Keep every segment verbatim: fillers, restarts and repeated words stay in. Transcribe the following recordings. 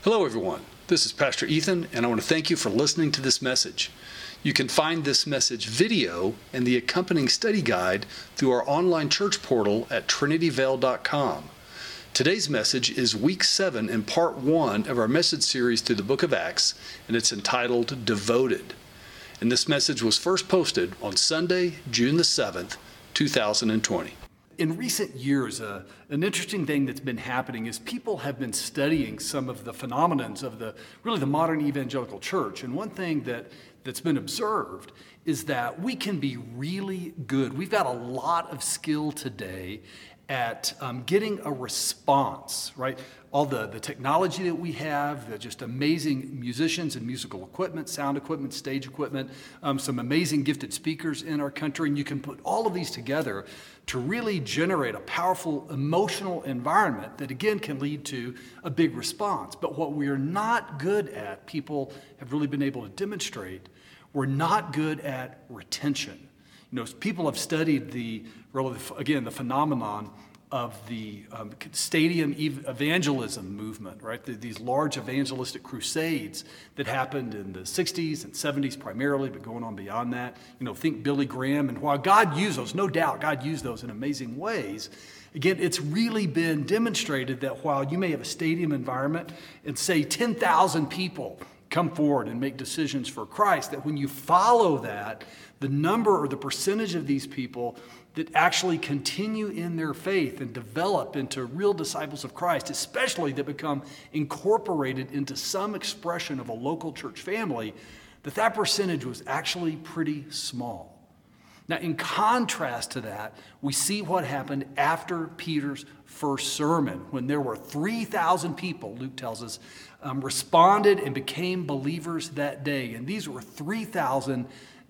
Hello everyone, this is Pastor Ethan and I want to thank you for listening to this message. You can find this message video and the accompanying study guide through our online church portal at trinity vale dot com. Today's message is week seven in part one of our message series through the book of Acts, and it's entitled Devoted. And this message was first posted on Sunday, June the seventh, two thousand twenty. In recent years, uh, an interesting thing that's been happening is people have been studying some of the phenomenons of the really the modern evangelical church. And one thing that, that's been observed is that we can be really good. We've got a lot of skill today at um, getting a response, right? All the, the technology that we have, the just amazing musicians and musical equipment, sound equipment, stage equipment, um, some amazing gifted speakers in our country, and you can put all of these together to really generate a powerful emotional environment that again can lead to a big response. But what we are not good at, people have really been able to demonstrate, we're not good at retention. You know, people have studied the, again, the phenomenon of the um, stadium evangelism movement, right? The, these large evangelistic crusades that happened in the sixties and seventies primarily, but going on beyond that. You know, think Billy Graham, and while God used those, no doubt, God used those in amazing ways. Again, it's really been demonstrated that while you may have a stadium environment and say ten thousand people come forward and make decisions for Christ, that when you follow that, the number or the percentage of these people that actually continue in their faith and develop into real disciples of Christ, especially that become incorporated into some expression of a local church family, that that percentage was actually pretty small. Now, in contrast to that, we see what happened after Peter's first sermon, when there were three thousand people, Luke tells us, um, responded and became believers that day. And these were three thousand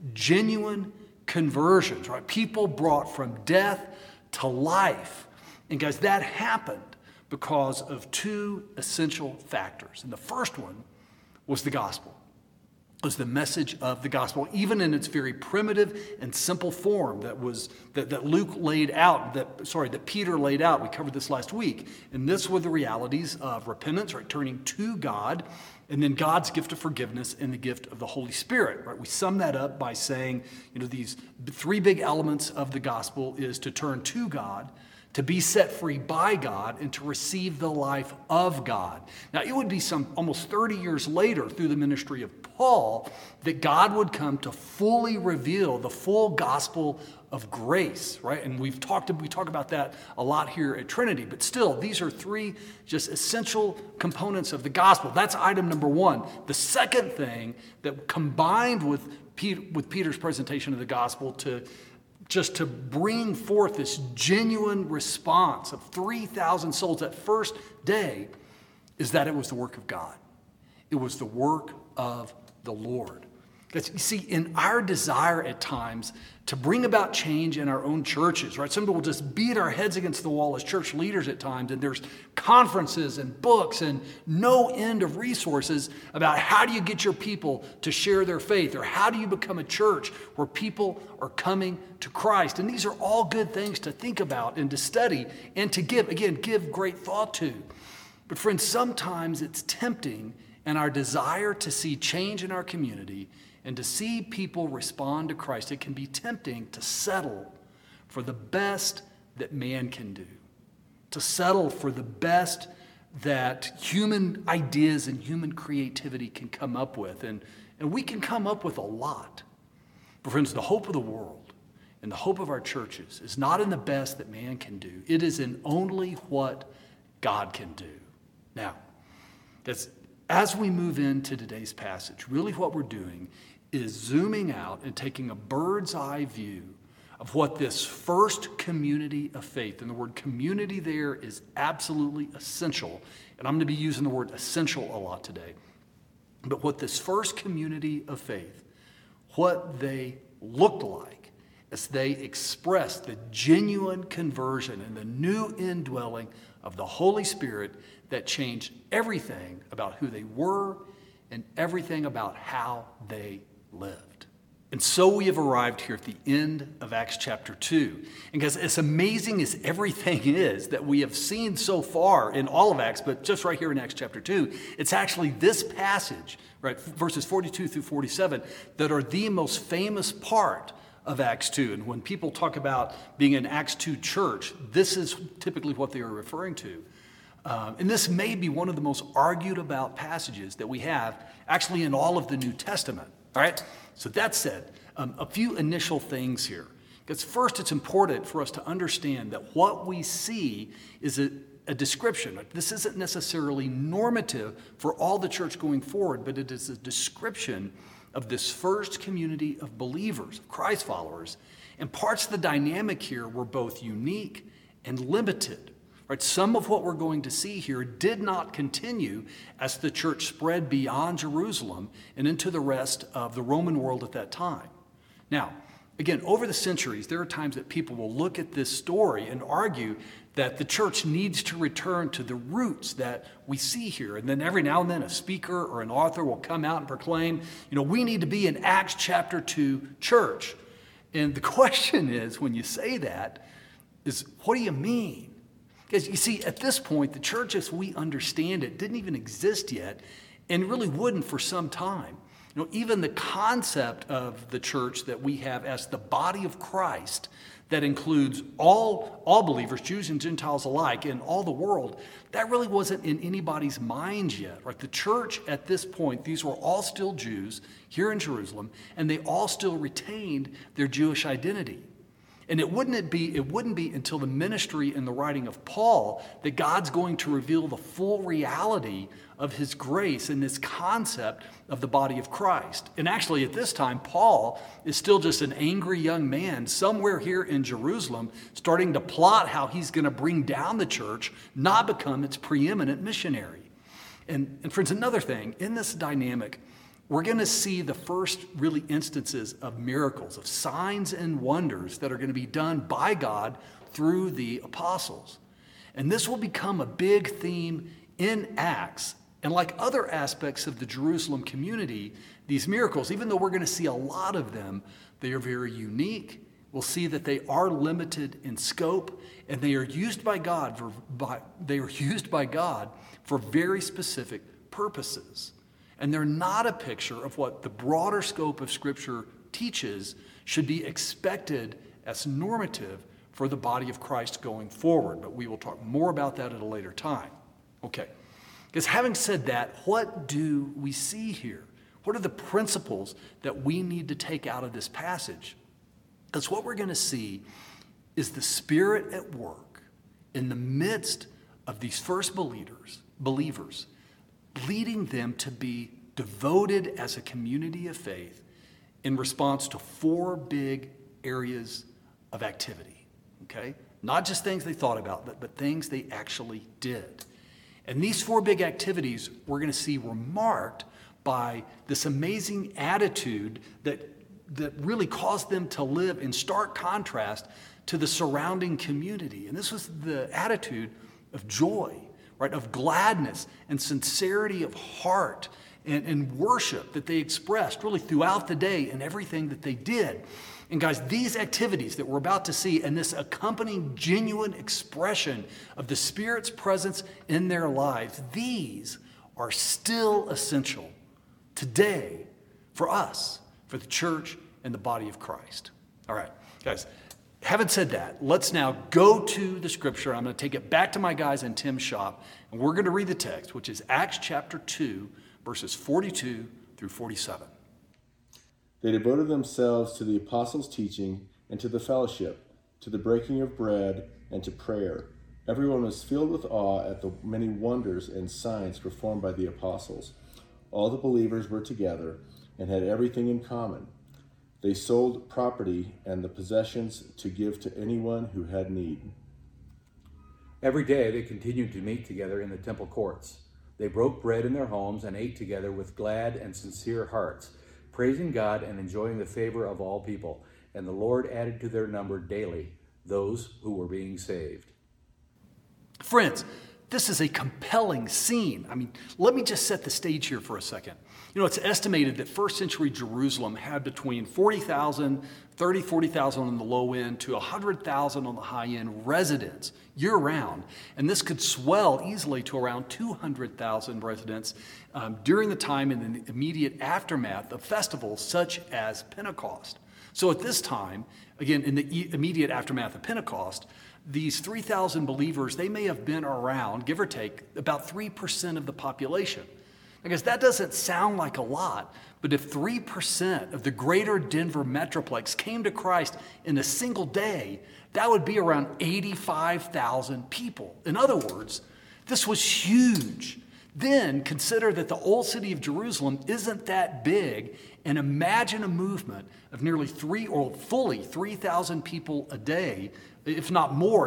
genuine conversions, right? People brought from death to life. And guys, that happened because of two essential factors. And the first one was the gospel. Was the message of the gospel, even in its very primitive and simple form that was that, that Luke laid out, that sorry, that Peter laid out. We covered this last week. And this were the realities of repentance, right, turning to God, and then God's gift of forgiveness and the gift of the Holy Spirit. Right? We sum that up by saying, you know, these three big elements of the gospel is to turn to God, to be set free by God, and to receive the life of God. Now, it would be some almost thirty years later through the ministry of Paul that God would come to fully reveal the full gospel of grace, right? And we've talked, we talk about that a lot here at Trinity, but still, these are three just essential components of the gospel. That's item number one. The second thing that combined with Peter, with Peter's presentation of the gospel to just to bring forth this genuine response of three thousand souls that first day is that it was the work of God. It was the work of the Lord. Because you see, in our desire at times to bring about change in our own churches, right? Some people will just beat our heads against the wall as church leaders at times, and there's conferences and books and no end of resources about how do you get your people to share their faith, or how do you become a church where people are coming to Christ. And these are all good things to think about and to study and to give, again, give great thought to. But friends, sometimes it's tempting in our desire to see change in our community and to see people respond to Christ, it can be tempting to settle for the best that man can do, to settle for the best that human ideas and human creativity can come up with. And, and we can come up with a lot. But friends, the hope of the world and the hope of our churches is not in the best that man can do. It is in only what God can do. Now, that's as we move into today's passage, really what we're doing is zooming out and taking a bird's eye view of what this first community of faith, and the word community there is absolutely essential, and I'm going to be using the word essential a lot today, but what this first community of faith, what they looked like as they expressed the genuine conversion and the new indwelling of the Holy Spirit that changed everything about who they were and everything about how they lived. And so we have arrived here at the end of Acts chapter two. And guys, as amazing as everything is that we have seen so far in all of Acts, but just right here in Acts chapter two, it's actually this passage, right, verses forty-two through forty-seven, that are the most famous part of Acts two. And when people talk about being an Acts two church, this is typically what they are referring to. Um, and this may be one of the most argued about passages that we have actually in all of the New Testament. All right? So that said, um, a few initial things here. Because first, it's important for us to understand that what we see is a, a description. This isn't necessarily normative for all the church going forward, but it is a description of this first community of believers, of Christ followers. And parts of the dynamic here were both unique and limited. Right? Some of what we're going to see here did not continue as the church spread beyond Jerusalem and into the rest of the Roman world at that time. Now, again, over the centuries, there are times that people will look at this story and argue that the church needs to return to the roots that we see here. And then every now and then a speaker or an author will come out and proclaim, you know, we need to be an Acts chapter two church. And the question is, when you say that, is what do you mean? Because you see, at this point, the church as we understand it didn't even exist yet and really wouldn't for some time. You know, even the concept of the church that we have as the body of Christ that includes all, all believers, Jews and Gentiles alike, in all the world, that really wasn't in anybody's minds yet. Right? The church at this point, these were all still Jews here in Jerusalem, and they all still retained their Jewish identity. And it wouldn't it be it wouldn't be until the ministry and the writing of Paul that God's going to reveal the full reality of his grace and this concept of the body of Christ. And actually at this time, Paul is still just an angry young man somewhere here in Jerusalem starting to plot how he's going to bring down the church, not become its preeminent missionary. And, and friends, another thing, in this dynamic, we're going to see the first really instances of miracles, of signs and wonders that are going to be done by God through the apostles. And this will become a big theme in Acts. And like other aspects of the Jerusalem community, these miracles, even though we're going to see a lot of them, they are very unique. We'll see that they are limited in scope, and they are used by God for, by, they are used by God for very specific purposes. And they're not a picture of what the broader scope of Scripture teaches should be expected as normative for the body of Christ going forward. But we will talk more about that at a later time. Okay, because having said that, what do we see here? What are the principles that we need to take out of this passage? Because what we're going to see is the Spirit at work in the midst of these first believers, believers, leading them to be devoted as a community of faith in response to four big areas of activity, okay? Not just things they thought about, but, but things they actually did. And these four big activities we're going to see were marked by this amazing attitude that, that really caused them to live in stark contrast to the surrounding community. And this was the attitude of joy, right, of gladness and sincerity of heart and, and worship that they expressed really throughout the day in everything that they did. And guys, these activities that we're about to see and this accompanying genuine expression of the Spirit's presence in their lives, these are still essential today for us, for the church and the body of Christ. All right, guys. Having said that, let's now go to the Scripture. I'm going to take it back to my guys in Tim's shop, and we're going to read the text, which is Acts chapter two, verses forty-two through forty-seven. They devoted themselves to the apostles' teaching and to the fellowship, to the breaking of bread and to prayer. Everyone was filled with awe at the many wonders and signs performed by the apostles. All the believers were together and had everything in common. They sold property and the possessions to give to anyone who had need. Every day they continued to meet together in the temple courts. They broke bread in their homes and ate together with glad and sincere hearts, praising God and enjoying the favor of all people. And the Lord added to their number daily those who were being saved. Friends, this is a compelling scene. I mean, let me just set the stage here for a second. You know, it's estimated that first century Jerusalem had between forty thousand, thirty, forty thousand on the low end to one hundred thousand on the high end residents year round. And this could swell easily to around two hundred thousand residents um, during the time in the immediate aftermath of festivals such as Pentecost. So at this time, again, in the e- immediate aftermath of Pentecost, these three thousand believers, they may have been around, give or take, about three percent of the population. I guess that doesn't sound like a lot, but if three percent of the greater Denver Metroplex came to Christ in a single day, that would be around eighty-five thousand people. In other words, this was huge. Then consider that the old city of Jerusalem isn't that big, and imagine a movement of nearly three or fully three thousand people a day, if not more,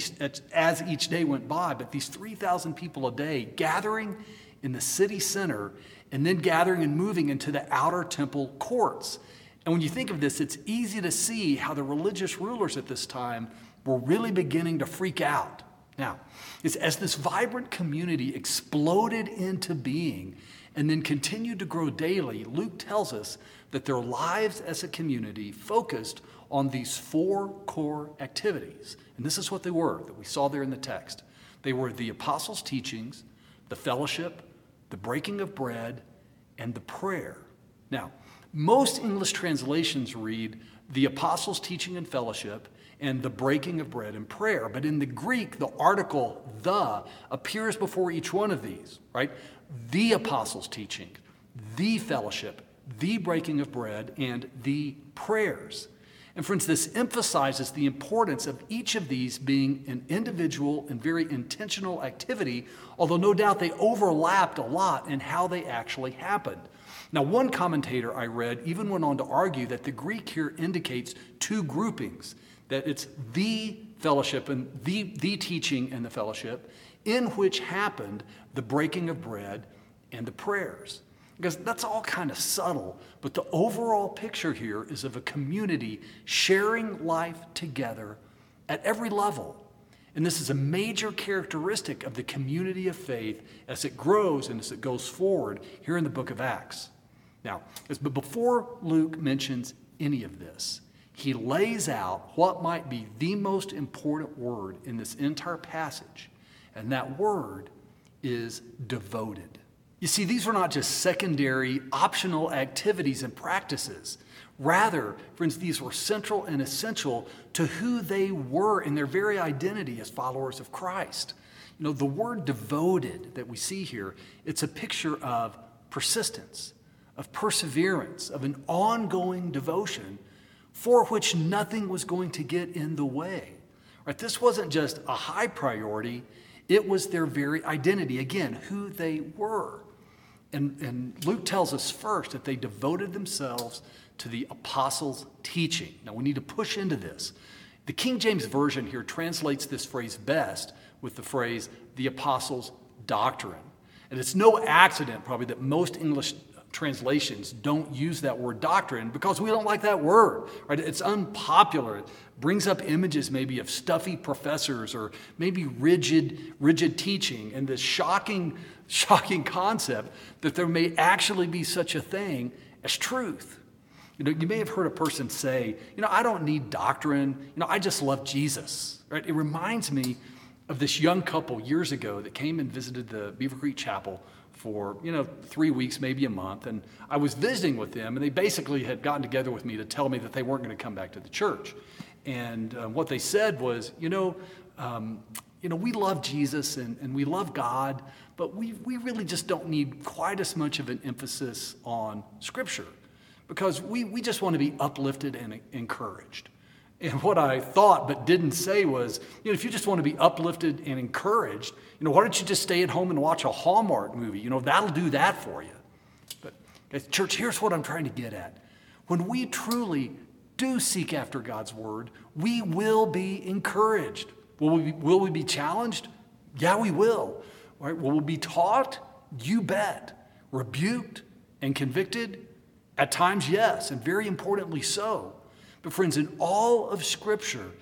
as each day went by. But these three thousand people a day gathering in the city center and then gathering and moving into the outer temple courts. And when you think of this, it's easy to see how the religious rulers at this time were really beginning to freak out. Now, it's as this vibrant community exploded into being and then continued to grow daily, Luke tells us that their lives as a community focused on these four core activities. And this is what they were that we saw there in the text. They were the apostles' teachings, the fellowship, the breaking of bread, and the prayer. Now, most English translations read the apostles' teaching and fellowship and the breaking of bread and prayer. But in the Greek, the article the appears before each one of these, right? The apostles' teaching, the fellowship, the breaking of bread, and the prayers. And friends, this emphasizes the importance of each of these being an individual and very intentional activity, although no doubt they overlapped a lot in how they actually happened. Now, one commentator I read even went on to argue that the Greek here indicates two groupings, that it's the fellowship and the, the teaching and the fellowship in which happened the breaking of bread and the prayers. Because that's all kind of subtle, but the overall picture here is of a community sharing life together at every level. And this is a major characteristic of the community of faith as it grows and as it goes forward here in the book of Acts. Now, but before Luke mentions any of this, he lays out what might be the most important word in this entire passage, and that word is devoted. You see, these were not just secondary, optional activities and practices. Rather, friends, these were central and essential to who they were in their very identity as followers of Christ. You know, the word devoted that we see here, it's a picture of persistence, of perseverance, of an ongoing devotion for which nothing was going to get in the way. Right? This wasn't just a high priority, it was their very identity. Again, who they were. And, and Luke tells us first that they devoted themselves to the apostles' teaching. Now, we need to push into this. The King James Version here translates this phrase best with the phrase, the apostles' doctrine. And it's no accident, probably, that most English translations don't use that word doctrine because we don't like that word, right? It's unpopular. It brings up images maybe of stuffy professors or maybe rigid, rigid teaching, and this shocking, shocking concept that there may actually be such a thing as truth. You know, you may have heard a person say, you know, I don't need doctrine. You know, I just love Jesus, right? It reminds me of this young couple years ago that came and visited the Beaver Creek Chapel for, you know, three weeks, maybe a month. And I was visiting with them, and they basically had gotten together with me to tell me that they weren't going to come back to the church. And uh, what they said was, you know, um, you know, we love Jesus and, and we love God, but we, we really just don't need quite as much of an emphasis on Scripture because we, we just want to be uplifted and encouraged. And what I thought but didn't say was, you know, if you just want to be uplifted and encouraged, you know, why don't you just stay at home and watch a Hallmark movie? You know, that'll do that for you. But, guys, church, here's what I'm trying to get at. When we truly do seek after God's word, we will be encouraged. Will we be, will we be challenged? Yeah, we will. Right? Will we be taught? You bet. Rebuked and convicted? At times, yes, and very importantly so. But friends, in all of Scripture,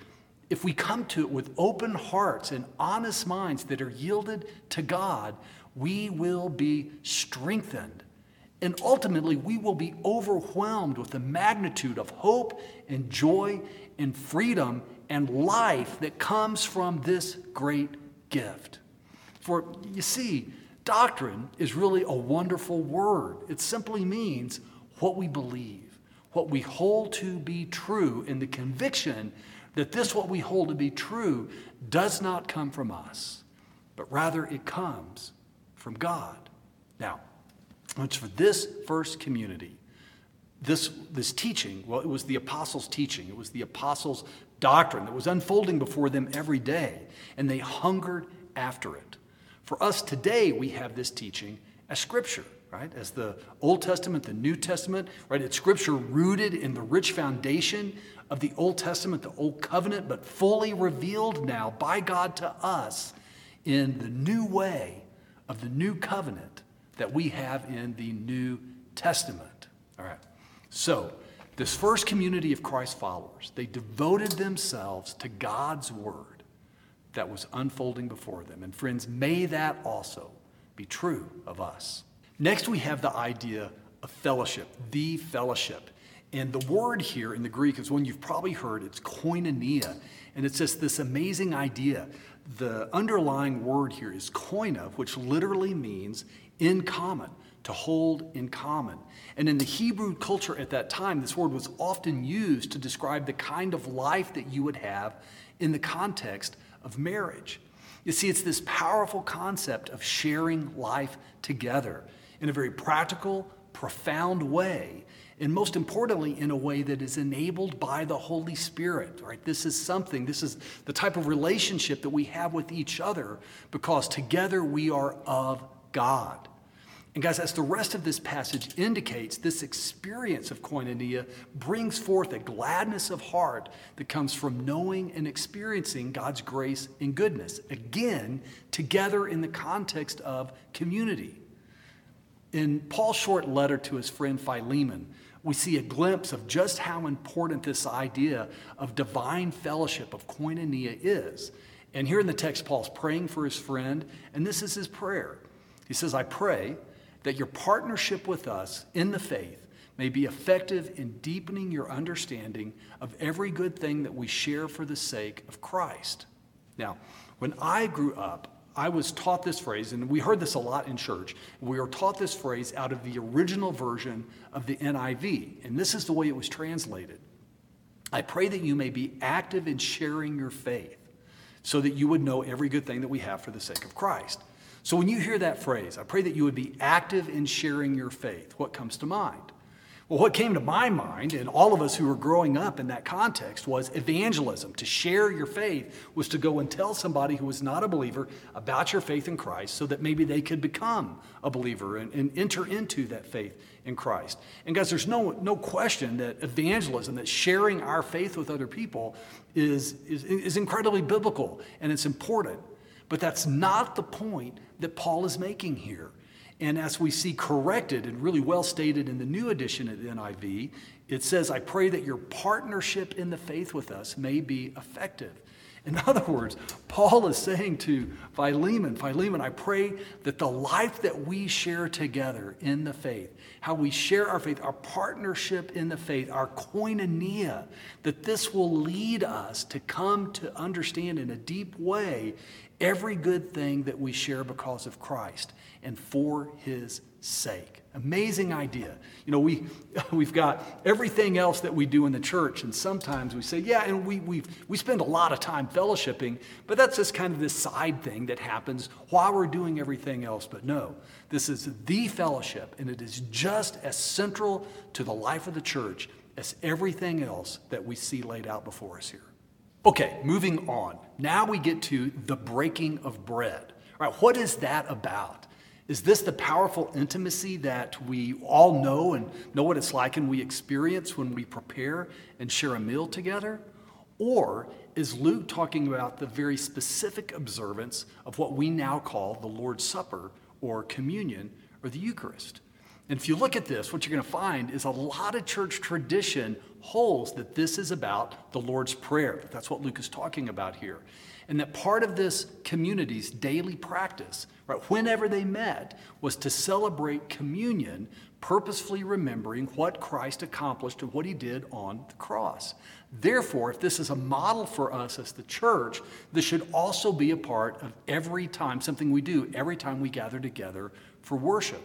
if we come to it with open hearts and honest minds that are yielded to God, we will be strengthened. And ultimately, we will be overwhelmed with the magnitude of hope and joy and freedom and life that comes from this great gift. For you see, doctrine is really a wonderful word. It simply means what we believe, what we hold to be true, in the conviction that this, what we hold to be true, does not come from us, but rather it comes from God. Now, it's for this first community, this, this teaching, well, it was the apostles' teaching. It was the apostles' doctrine that was unfolding before them every day, and they hungered after it. For us today, we have this teaching as Scripture, right? As the Old Testament, the New Testament, right? It's Scripture rooted in the rich foundation of the Old Testament, the Old Covenant, but fully revealed now by God to us in the new way of the New Covenant that we have in the New Testament. All right. So, this first community of Christ followers, they devoted themselves to God's word that was unfolding before them. And friends, may that also be true of us. Next, we have the idea of fellowship, the fellowship. And the word here in the Greek is one you've probably heard. It's koinonia. And it's just this amazing idea. The underlying word here is koina, which literally means in common, to hold in common. And in the Hebrew culture at that time, this word was often used to describe the kind of life that you would have in the context of marriage. You see, it's this powerful concept of sharing life together in a very practical, profound way, and most importantly, in a way that is enabled by the Holy Spirit, right? This is something, this is the type of relationship that we have with each other because together we are of God. And guys, as the rest of this passage indicates, this experience of koinonia brings forth a gladness of heart that comes from knowing and experiencing God's grace and goodness. Again, together in the context of community. In Paul's short letter to his friend Philemon, we see a glimpse of just how important this idea of divine fellowship, of koinonia, is. And here in the text, Paul's praying for his friend, and this is his prayer. He says, I pray that your partnership with us in the faith may be effective in deepening your understanding of every good thing that we share for the sake of Christ. Now, when I grew up, I was taught this phrase, and we heard this a lot in church. We were taught this phrase out of the original version of the N I V, and this is the way it was translated. I pray that you may be active in sharing your faith so that you would know every good thing that we have for the sake of Christ. So when you hear that phrase, I pray that you would be active in sharing your faith, what comes to mind? Well, what came to my mind, and all of us who were growing up in that context, was evangelism. To share your faith was to go and tell somebody who was not a believer about your faith in Christ so that maybe they could become a believer and, and enter into that faith in Christ. And guys, there's no, no question that evangelism, that sharing our faith with other people is, is, is incredibly biblical and it's important. But that's not the point that Paul is making here. And as we see corrected and really well stated in the new edition of the N I V, it says, I pray that your partnership in the faith with us may be effective. In other words, Paul is saying to Philemon, Philemon, I pray that the life that we share together in the faith, how we share our faith, our partnership in the faith, our koinonia, that this will lead us to come to understand in a deep way every good thing that we share because of Christ and for his sake. Amazing idea. You know, we, we've got everything else that we do in the church, and sometimes we say, yeah, and we we we spend a lot of time fellowshipping, but that's just kind of this side thing that happens while we're doing everything else. But no, this is the fellowship, and it is just as central to the life of the church as everything else that we see laid out before us here. Okay, moving on. Now we get to the breaking of bread. All right, what is that about? Is this the powerful intimacy that we all know and know what it's like and we experience when we prepare and share a meal together? Or is Luke talking about the very specific observance of what we now call the Lord's Supper or communion or the Eucharist? And if you look at this, what you're going to find is a lot of church tradition holds that this is about the Lord's Prayer. That's what Luke is talking about here. And that part of this community's daily practice, right, whenever they met, was to celebrate communion, purposefully remembering what Christ accomplished and what he did on the cross. Therefore, if this is a model for us as the church, this should also be a part of every time, something we do every time we gather together for worship.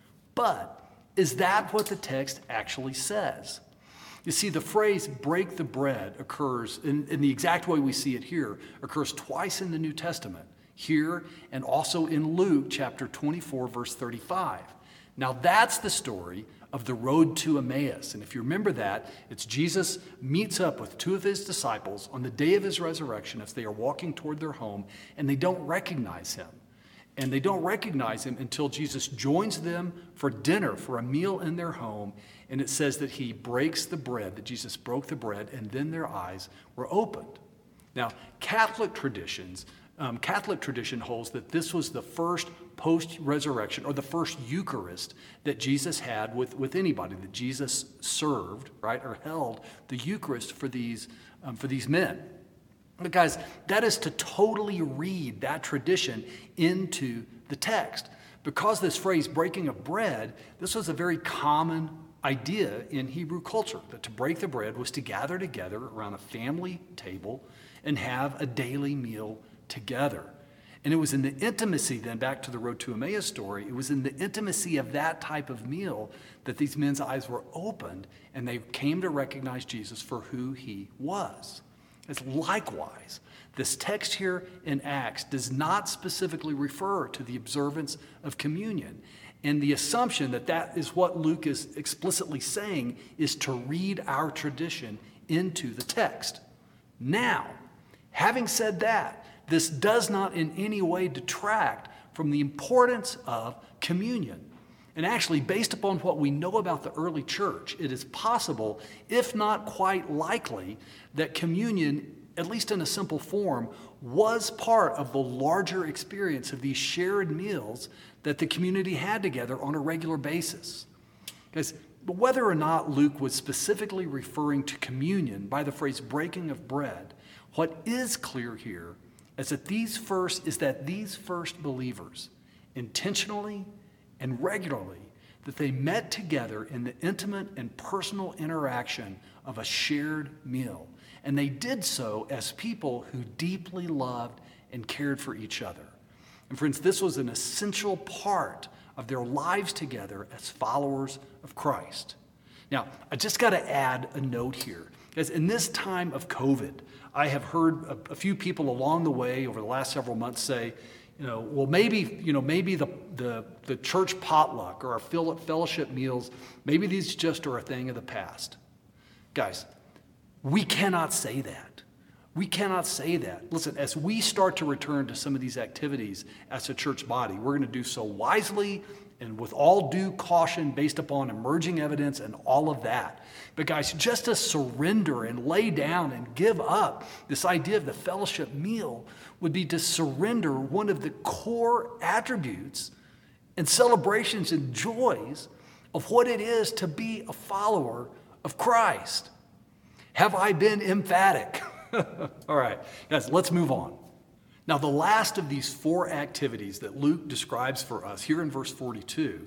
But is that what the text actually says? You see, the phrase break the bread occurs, in, in the exact way we see it here, occurs twice in the New Testament, here and also in Luke chapter twenty-four, verse thirty-five. Now that's the story of the road to Emmaus. And if you remember that, it's Jesus meets up with two of his disciples on the day of his resurrection as they are walking toward their home, and they don't recognize him. And they don't recognize him until Jesus joins them for dinner, for a meal in their home. And it says that he breaks the bread, that Jesus broke the bread, and then their eyes were opened. Now, Catholic traditions, um, Catholic tradition holds that this was the first post-resurrection, or the first Eucharist that Jesus had with, with anybody, that Jesus served, right, or held the Eucharist for these, um, for these men. But guys, that is to totally read that tradition into the text. Because this phrase, breaking of bread, this was a very common idea in Hebrew culture, that to break the bread was to gather together around a family table and have a daily meal together. And it was in the intimacy, then back to the Road to Emmaus story, it was in the intimacy of that type of meal that these men's eyes were opened and they came to recognize Jesus for who he was. As likewise, this text here in Acts does not specifically refer to the observance of communion. And the assumption that that is what Luke is explicitly saying is to read our tradition into the text. Now, having said that, this does not in any way detract from the importance of communion. And actually, based upon what we know about the early church, it is possible, if not quite likely, that communion, at least in a simple form, was part of the larger experience of these shared meals that the community had together on a regular basis. Because whether or not Luke was specifically referring to communion by the phrase breaking of bread, what is clear here is that these first is that these first believers intentionally and regularly, that they met together in the intimate and personal interaction of a shared meal. And they did so as people who deeply loved and cared for each other. And friends, this was an essential part of their lives together as followers of Christ. Now, I just got to add a note here. Because in this time of COVID, I have heard a, a few people along the way over the last several months say, you know, well, maybe, you know, maybe the, the, the church potluck or our fellowship meals, maybe these just are a thing of the past. Guys, we cannot say that. We cannot say that. Listen, as we start to return to some of these activities as a church body, we're going to do so wisely and with all due caution based upon emerging evidence and all of that. But guys, just to surrender and lay down and give up this idea of the fellowship meal would be to surrender one of the core attributes and celebrations and joys of what it is to be a follower of Christ. Have I been emphatic? All right, guys, let's move on. Now, the last of these four activities that Luke describes for us here in verse forty-two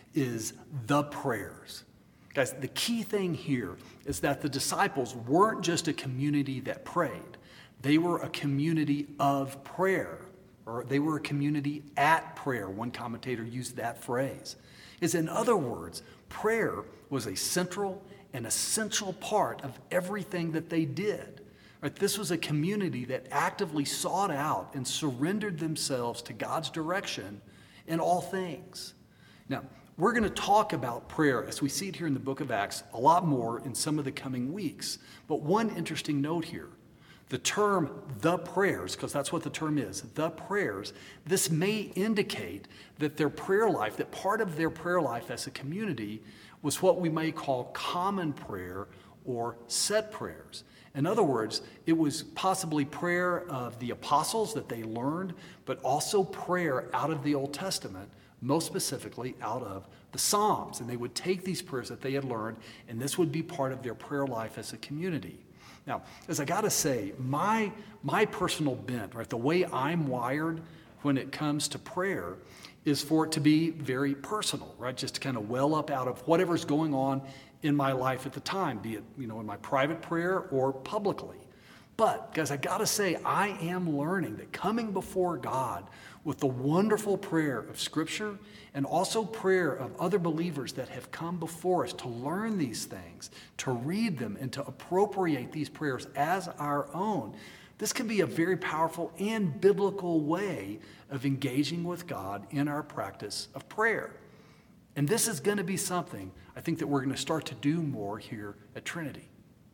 is the prayers. Guys, the key thing here is that the disciples weren't just a community that prayed. They were a community of prayer, or they were a community at prayer. One commentator used that phrase. Is in other words, prayer was a central and essential part of everything that they did. Right? This was a community that actively sought out and surrendered themselves to God's direction in all things. Now, we're going to talk about prayer as we see it here in the book of Acts a lot more in some of the coming weeks. But one interesting note here, the term the prayers, because that's what the term is, the prayers, this may indicate that their prayer life, that part of their prayer life as a community was what we may call common prayer or set prayers. In other words, it was possibly prayer of the apostles that they learned, but also prayer out of the Old Testament, most specifically out of the Psalms, and they would take these prayers that they had learned, and this would be part of their prayer life as a community. Now, as I gotta say, my, my personal bent, right, the way I'm wired when it comes to prayer is for it to be very personal, right? Just to kind of well up out of whatever's going on in my life at the time, be it, you know, in my private prayer or publicly. But, guys, I gotta say, I am learning that coming before God with the wonderful prayer of Scripture and also prayer of other believers that have come before us to learn these things, to read them, and to appropriate these prayers as our own, this can be a very powerful and biblical way of engaging with God in our practice of prayer. And this is going to be something I think that we're going to start to do more here at Trinity.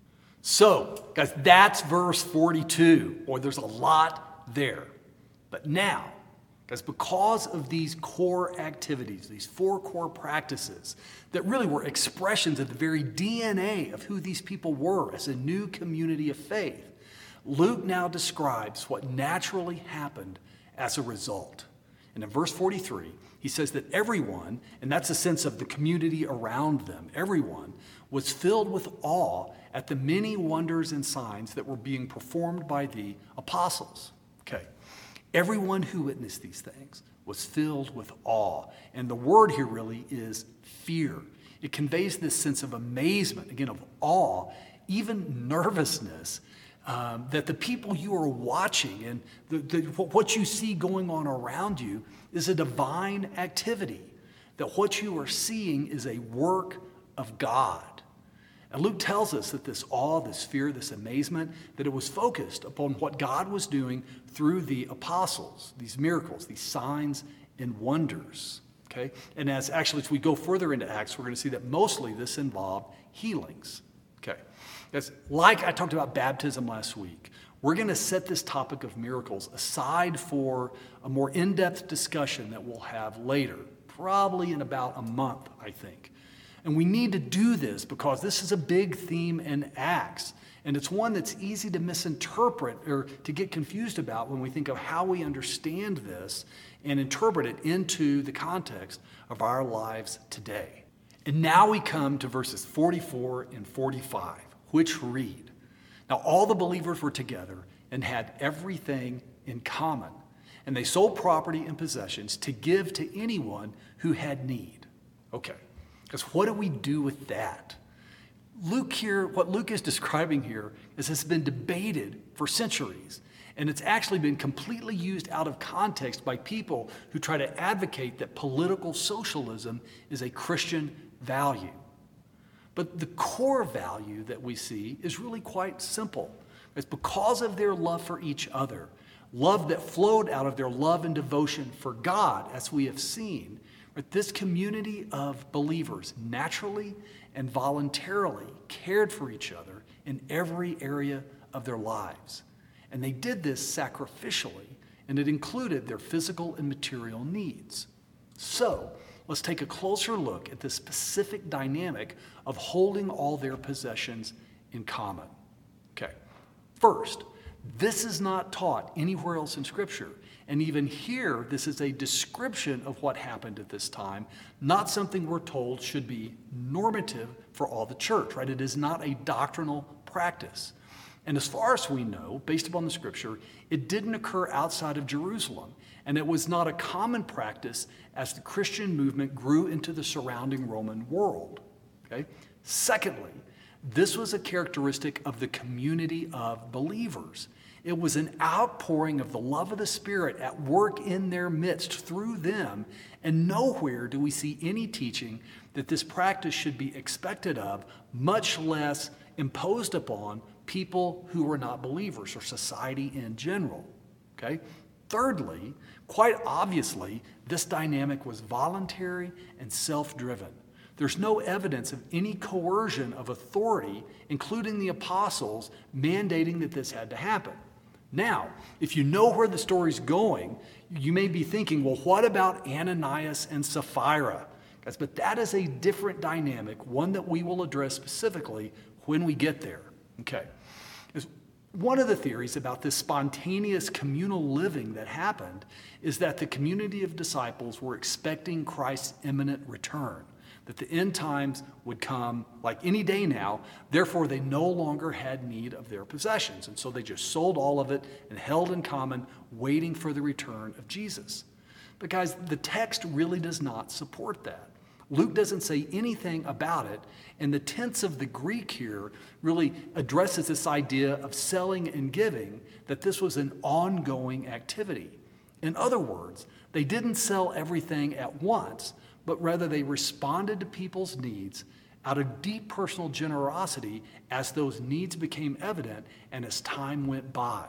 So, guys, that's verse forty-two. Boy, there's a lot there. But now, guys, because of these core activities, these four core practices that really were expressions of the very D N A of who these people were as a new community of faith, Luke now describes what naturally happened as a result. And in verse forty-three, he says that everyone, and that's a sense of the community around them, everyone was filled with awe at the many wonders and signs that were being performed by the apostles. Okay. Everyone who witnessed these things was filled with awe. And the word here really is fear. It conveys this sense of amazement, again, of awe, even nervousness, um, that the people you are watching and the, the, what you see going on around you is a divine activity, that what you are seeing is a work of God. And Luke tells us that this awe, this fear, this amazement, that it was focused upon what God was doing through the apostles, these miracles, these signs and wonders. Okay? And as actually as we go further into Acts, we're going to see that mostly this involved healings. Okay? Because like I talked about baptism last week, we're going to set this topic of miracles aside for a more in-depth discussion that we'll have later, probably in about a month, I think. And we need to do this because this is a big theme in Acts. And it's one that's easy to misinterpret or to get confused about when we think of how we understand this and interpret it into the context of our lives today. And now we come to verses forty-four and forty-five, which read, "Now all the believers were together and had everything in common. And they sold property and possessions to give to anyone who had need." Okay. Because what do we do with that? Luke here, what Luke is describing here is has been debated for centuries. And it's actually been completely used out of context by people who try to advocate that political socialism is a Christian value. But the core value that we see is really quite simple. It's because of their love for each other, love that flowed out of their love and devotion for God, as we have seen. But this community of believers naturally and voluntarily cared for each other in every area of their lives. And they did this sacrificially, and it included their physical and material needs. So, let's take a closer look at the specific dynamic of holding all their possessions in common. Okay, first, this is not taught anywhere else in Scripture. And even here, this is a description of what happened at this time, not something we're told should be normative for all the church, right? It is not a doctrinal practice. And as far as we know, based upon the Scripture, it didn't occur outside of Jerusalem. And it was not a common practice as the Christian movement grew into the surrounding Roman world. Okay? Secondly, this was a characteristic of the community of believers. It was an outpouring of the love of the Spirit at work in their midst through them, and nowhere do we see any teaching that this practice should be expected of, much less imposed upon people who were not believers or society in general. Okay? Thirdly, quite obviously, this dynamic was voluntary and self-driven. There's no evidence of any coercion of authority, including the apostles, mandating that this had to happen. Now, if you know where the story's going, you may be thinking, well, what about Ananias and Sapphira? Guys, but that is a different dynamic, one that we will address specifically when we get there. Okay. One of the theories about this spontaneous communal living that happened is that the community of disciples were expecting Christ's imminent return, that the end times would come like any day now, therefore they no longer had need of their possessions. And so they just sold all of it and held in common, waiting for the return of Jesus. But guys, the text really does not support that. Luke doesn't say anything about it, and the tense of the Greek here really addresses this idea of selling and giving, that this was an ongoing activity. In other words, they didn't sell everything at once, but rather they responded to people's needs out of deep personal generosity as those needs became evident and as time went by.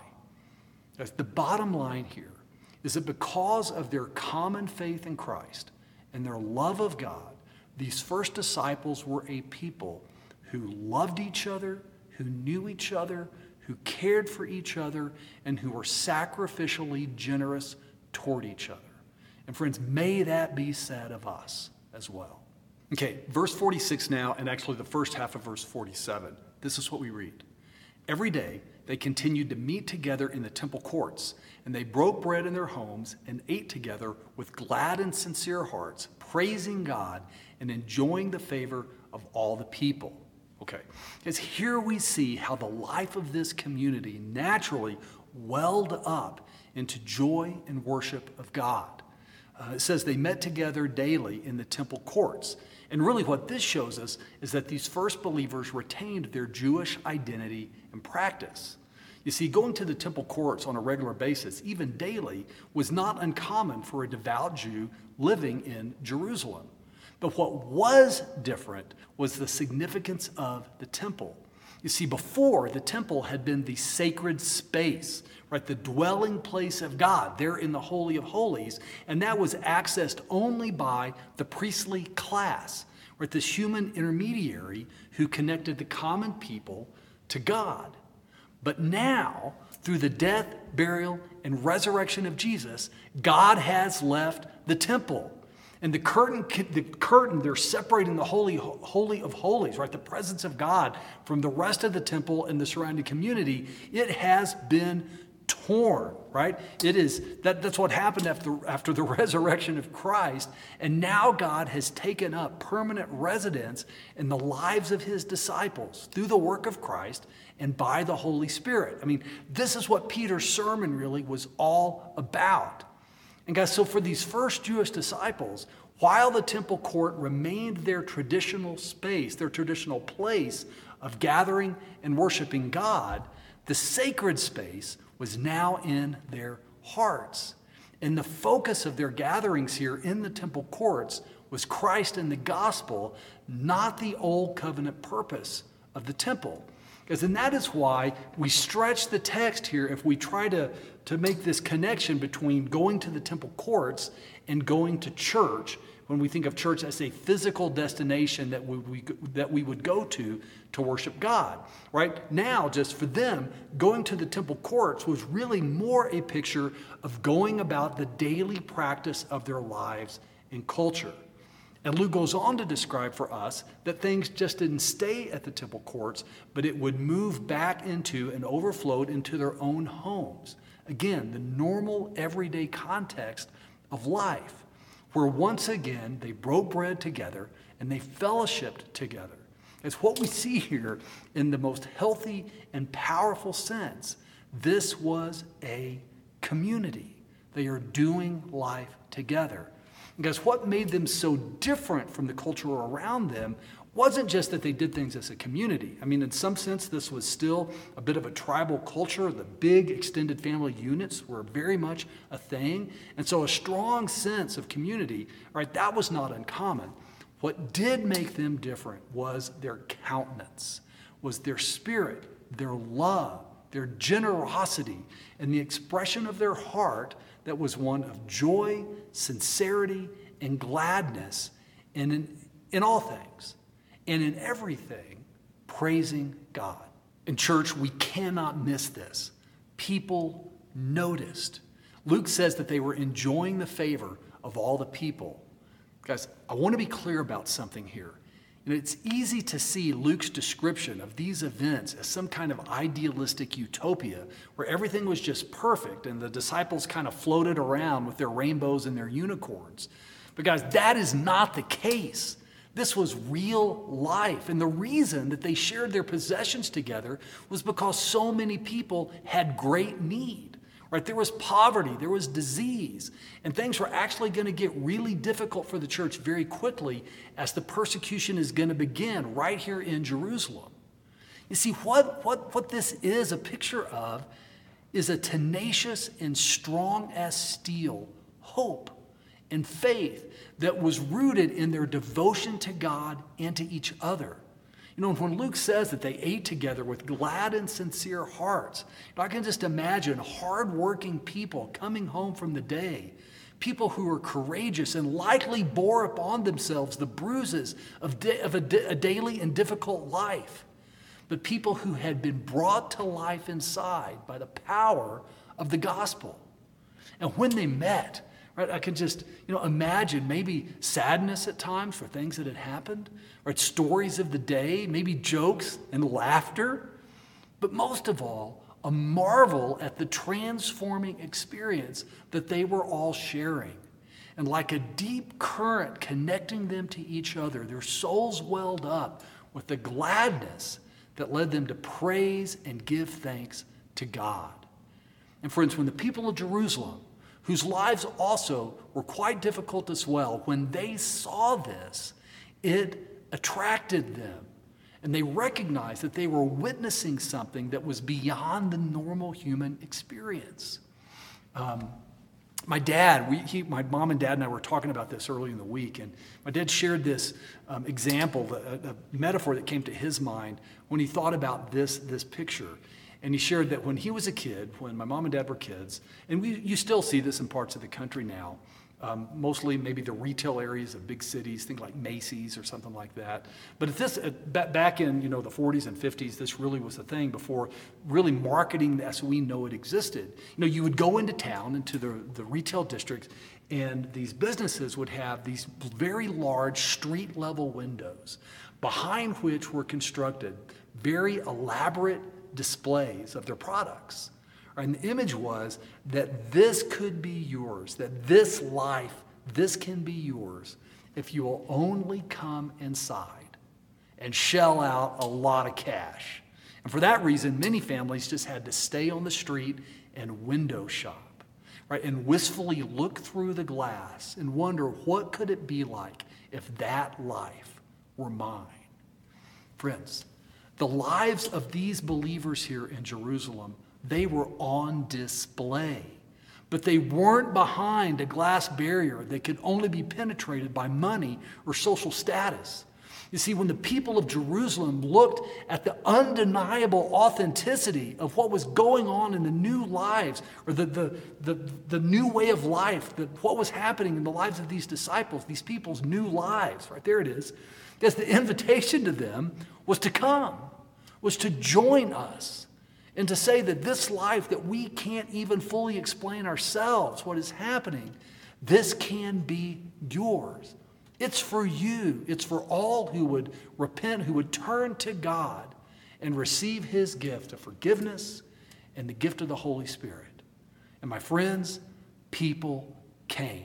As the bottom line here is that because of their common faith in Christ and their love of God, these first disciples were a people who loved each other, who knew each other, who cared for each other, and who were sacrificially generous toward each other. And friends, may that be said of us as well. Okay, verse forty-six now, and actually the first half of verse forty-seven. This is what we read. Every day they continued to meet together in the temple courts, and they broke bread in their homes and ate together with glad and sincere hearts, praising God and enjoying the favor of all the people. Okay, because here we see how the life of this community naturally welled up into joy and worship of God. Uh, it says they met together daily in the temple courts. And really what this shows us is that these first believers retained their Jewish identity and practice. You see, going to the temple courts on a regular basis, even daily, was not uncommon for a devout Jew living in Jerusalem. But what was different was the significance of the temple. You see, before, the temple had been the sacred space, right? The dwelling place of God, there in the Holy of Holies, and that was accessed only by the priestly class, right? This human intermediary who connected the common people to God. But now, through the death, burial, and resurrection of Jesus, God has left the temple. And the curtain, the curtain, they're separating the holy, holy of holies, right? The presence of God from the rest of the temple and the surrounding community. It has been torn, right? It is, that, that's what happened after, after the resurrection of Christ. And now God has taken up permanent residence in the lives of his disciples through the work of Christ and by the Holy Spirit. I mean, this is what Peter's sermon really was all about. And guys, so for these first Jewish disciples, while the temple court remained their traditional space, their traditional place of gathering and worshiping God, the sacred space was now in their hearts. And the focus of their gatherings here in the temple courts was Christ and the gospel, not the old covenant purpose of the temple. Because and that is why we stretch the text here if we try to, to make this connection between going to the temple courts and going to church, when we think of church as a physical destination that we, we, that we would go to to worship God. Right now, just for them, going to the temple courts was really more a picture of going about the daily practice of their lives and culture. And Luke goes on to describe for us that things just didn't stay at the temple courts, but it would move back into and overflowed into their own homes. Again, the normal everyday context of life, where once again they broke bread together and they fellowshiped together. It's what we see here in the most healthy and powerful sense. This was a community. They are doing life together. Because what made them so different from the culture around them wasn't just that they did things as a community. I mean, in some sense, this was still a bit of a tribal culture. The big extended family units were very much a thing. And so a strong sense of community, right, that was not uncommon. What did make them different was their countenance, was their spirit, their love, their generosity, and the expression of their heart that was one of joy, sincerity, and gladness, and in, in all things, and in everything, praising God. In church, we cannot miss this. People noticed. Luke says that they were enjoying the favor of all the people. Guys, I want to be clear about something here. And it's easy to see Luke's description of these events as some kind of idealistic utopia where everything was just perfect and the disciples kind of floated around with their rainbows and their unicorns. But guys, that is not the case. This was real life. And the reason that they shared their possessions together was because so many people had great need. Right? There was poverty, there was disease, and things were actually going to get really difficult for the church very quickly as the persecution is going to begin right here in Jerusalem. You see, what, what, what this is a picture of is a tenacious and strong as steel hope and faith that was rooted in their devotion to God and to each other. You know, when Luke says that they ate together with glad and sincere hearts, you know, I can just imagine hardworking people coming home from the day, people who were courageous and likely bore upon themselves the bruises of, da- of a, da- a daily and difficult life, but people who had been brought to life inside by the power of the gospel. And when they met, right, I could just, you know, imagine maybe sadness at times for things that had happened, right, stories of the day, maybe jokes and laughter, but most of all, a marvel at the transforming experience that they were all sharing. And like a deep current connecting them to each other, their souls welled up with the gladness that led them to praise and give thanks to God. And friends, when the people of Jerusalem, whose lives also were quite difficult as well, when they saw this, it attracted them. And they recognized that they were witnessing something that was beyond the normal human experience. Um, my dad, we, he, my mom and dad and I were talking about this early in the week, and my dad shared this um, example, a, a metaphor that came to his mind when he thought about this, this picture. And he shared that when he was a kid, when my mom and dad were kids, and we, you still see this in parts of the country now, um, mostly maybe the retail areas of big cities, things like Macy's or something like that. But at this, at, back in you know the forties and fifties, this really was a thing before really marketing as we know it existed. You know, you would go into town, into the, the retail districts, and these businesses would have these very large street-level windows behind which were constructed very elaborate displays of their products. And the image was that this could be yours, that this life, this can be yours if you will only come inside and shell out a lot of cash. And for that reason, many families just had to stay on the street and window shop, right? And wistfully look through the glass and wonder, what could it be like if that life were mine? Friends, the lives of these believers here in Jerusalem, they were on display. But they weren't behind a glass barrier that could only be penetrated by money or social status. You see, when the people of Jerusalem looked at the undeniable authenticity of what was going on in the new lives, or the, the, the, the new way of life, the, what was happening in the lives of these disciples, these people's new lives, right there it is, because the invitation to them was to come, was to join us, and to say that this life that we can't even fully explain ourselves, what is happening, this can be yours. It's for you. It's for all who would repent, who would turn to God and receive his gift of forgiveness and the gift of the Holy Spirit. And my friends, people came.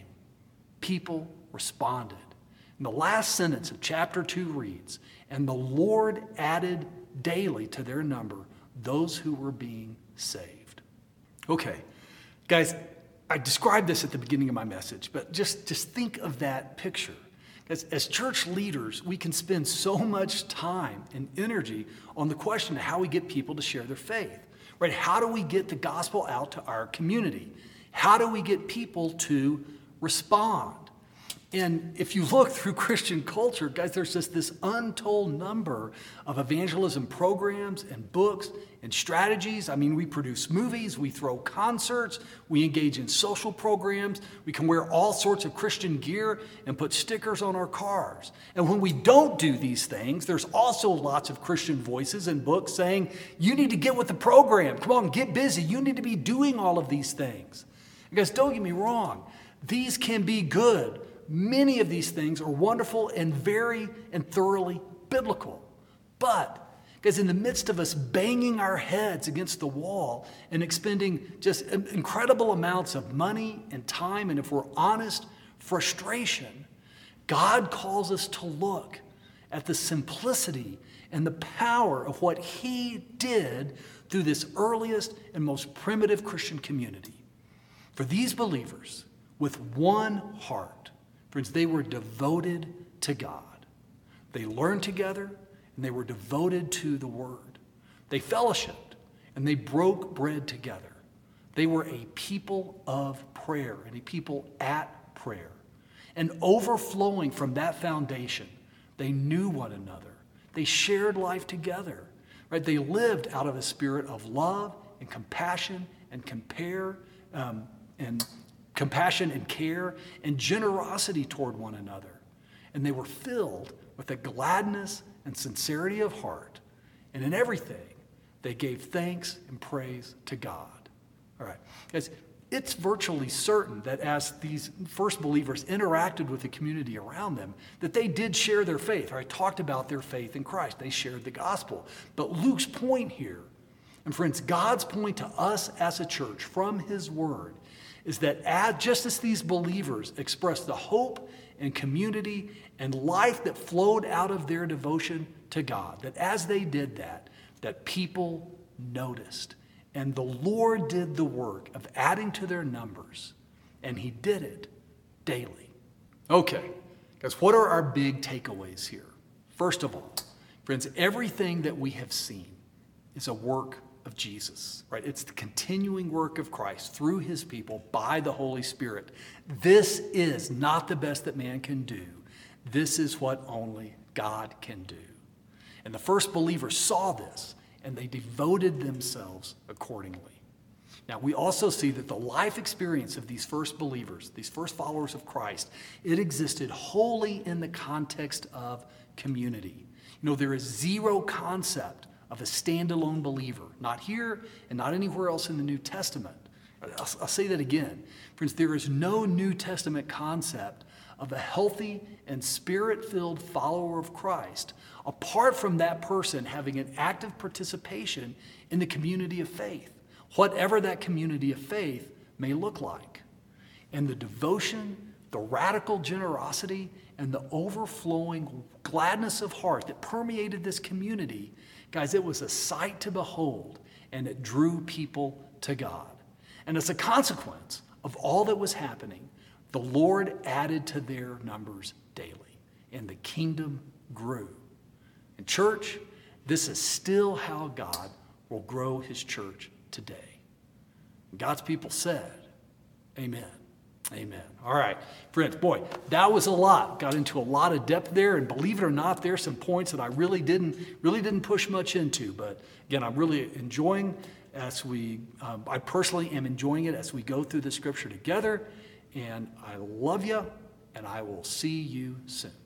People responded. And the last sentence of chapter two reads, "And the Lord added daily to their number those who were being saved." Okay, guys, I described this at the beginning of my message, but just, just think of that picture. As, as church leaders, we can spend so much time and energy on the question of how we get people to share their faith, right? How do we get the gospel out to our community? How do we get people to respond? And if you look through Christian culture, guys, there's just this untold number of evangelism programs and books and strategies. I mean, we produce movies, we throw concerts, we engage in social programs, we can wear all sorts of Christian gear and put stickers on our cars. And when we don't do these things, there's also lots of Christian voices and books saying, you need to get with the program. Come on, get busy. You need to be doing all of these things. And guys, don't get me wrong. These can be good. Many of these things are wonderful and very and thoroughly biblical. But, guys, in the midst of us banging our heads against the wall and expending just incredible amounts of money and time, and if we're honest, frustration, God calls us to look at the simplicity and the power of what he did through this earliest and most primitive Christian community. For these believers, with one heart, friends, they were devoted to God. They learned together, and they were devoted to the Word. They fellowshiped, and they broke bread together. They were a people of prayer and a people at prayer. And overflowing from that foundation, they knew one another. They shared life together. Right? They lived out of a spirit of love and compassion and compare um, and compassion and care and generosity toward one another. And they were filled with a gladness and sincerity of heart. And in everything, they gave thanks and praise to God. All right. Guys, it's virtually certain that as these first believers interacted with the community around them, that they did share their faith. Or I talked about their faith in Christ. They shared the gospel. But Luke's point here, and friends, God's point to us as a church from his word, is that as, just as these believers expressed the hope and community and life that flowed out of their devotion to God, that as they did that, that people noticed. And the Lord did the work of adding to their numbers, and he did it daily. Okay, guys, what are our big takeaways here? First of all, friends, everything that we have seen is a work of Jesus, right? It's the continuing work of Christ through his people by the Holy Spirit. This is not the best that man can do. This is what only God can do. And the first believers saw this, and they devoted themselves accordingly. Now, we also see that the life experience of these first believers, these first followers of Christ, it existed wholly in the context of community. You know, there is zero concept of a standalone believer, not here and not anywhere else in the New Testament. I'll, I'll say that again. Friends, there is no New Testament concept of a healthy and spirit-filled follower of Christ apart from that person having an active participation in the community of faith, whatever that community of faith may look like. And the devotion, the radical generosity, and the overflowing gladness of heart that permeated this community, guys, it was a sight to behold, and it drew people to God. And as a consequence of all that was happening, the Lord added to their numbers daily, and the kingdom grew. And church, this is still how God will grow his church today. And God's people said, amen. Amen. All right, friends, boy, that was a lot. Got into a lot of depth there, and believe it or not, there's some points that I really didn't really didn't push much into. But again, I'm really enjoying as we, um, I personally am enjoying it as we go through the scripture together. And I love you, and I will see you soon.